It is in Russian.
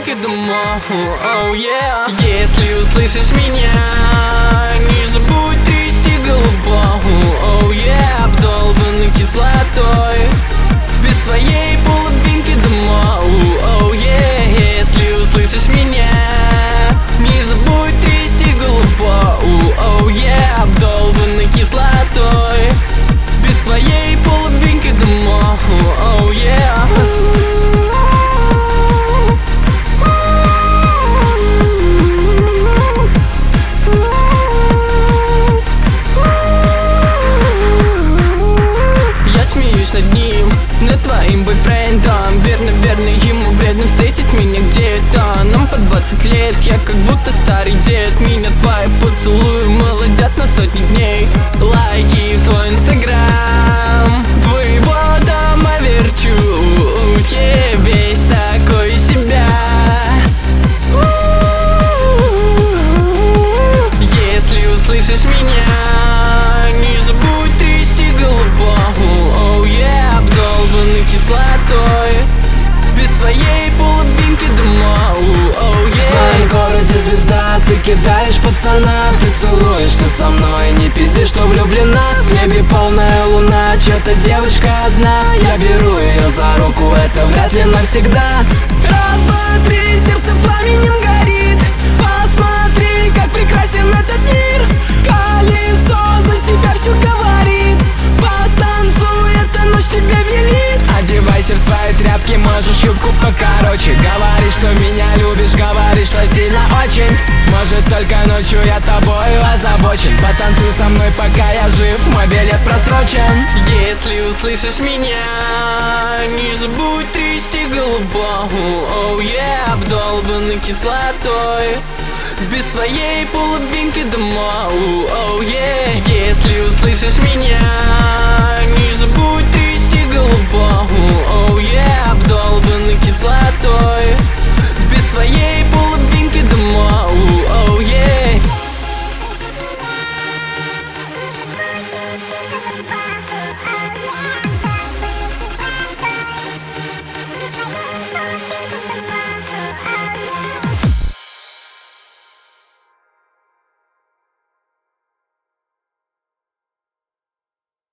половинкой дома. Oh yeah. Если услышишь меня, не забудь трясти голову. Oh yeah. Обдолбанный кислотой, без своей половинки дома. Oh yeah. Если услышишь меня, не забудь трясти голову. Oh yeah. Обдолбанный кислотой, без своей половинки дома. Oh yeah. Я смеюсь над ним, над твоим бойфрендом. Верно, ему вредно встретить меня где-то. Нам по 20 лет, я как будто старый дед. Меня твои поцелуи молодят на сотни дней. Лайки в твой инстаграм, твоего дома верчусь. Я весь такой из себя. Если услышишь меня, не забудь трясти голову. Oh yeah. Обдолбанный кислотой, без своей половинки дома. Oh yeah. В твоем городе звезда, ты кидаешь пацана. Ты целуешься со мной, не пизди, что влюблена. В небе полная луна, чья-то девочка одна. Я беру ее за руку, это вряд ли навсегда. Раз, два, три, сердце пламенем горит. Посмотри, как прекрасен этот мир. Колесо за тебя все говорит. Потанцуй, эта ночь тебе велит. Одевайся в свои тряпки, можешь юбку покороче. Говори, что меня любишь, говори, что сильно очень. Может, только ночью я тобою озабочен. Потанцуй со мной, пока я жив, мой билет просрочен. Если услышишь меня, не забудь трясти голову. Oh yeah. Обдолбанный кислотой, без своей половинки дома. Oh yeah. Если услышишь меня, не забудь трясти голову.